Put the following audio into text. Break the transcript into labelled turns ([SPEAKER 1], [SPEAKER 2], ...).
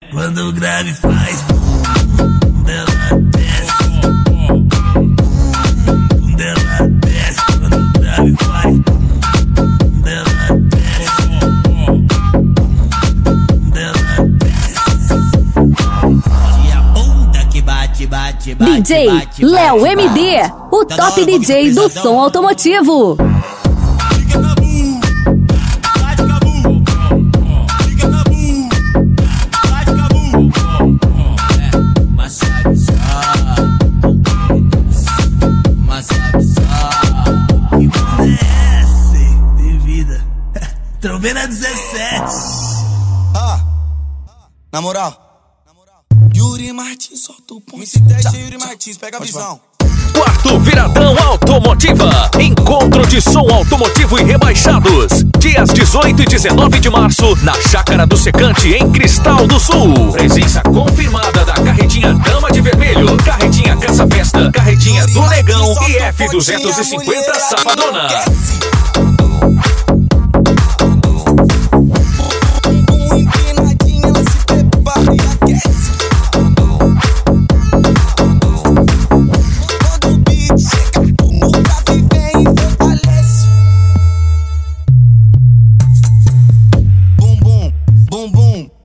[SPEAKER 1] quando o grave faz bunda ela desce. Bunda ela desce, quando o grave faz bunda ela desce. Bunda ela desce. E a bunda que bate, bate, bate.
[SPEAKER 2] DJ Léo MD, o top DJ do som automotivo.
[SPEAKER 1] Trombena 17.
[SPEAKER 3] Na moral, Yuri Martins solta o ponto. MC10 Yuri Martins, pega a visão.
[SPEAKER 4] Quarto Viradão Automotiva. Encontro de som automotivo e rebaixados. Dias 18 e 19 de março, na Chácara do Secante, em Cristal do Sul. Presença confirmada da Carretinha Dama de Vermelho, Carretinha Caça Festa, Carretinha do Negão e F250 Safadona.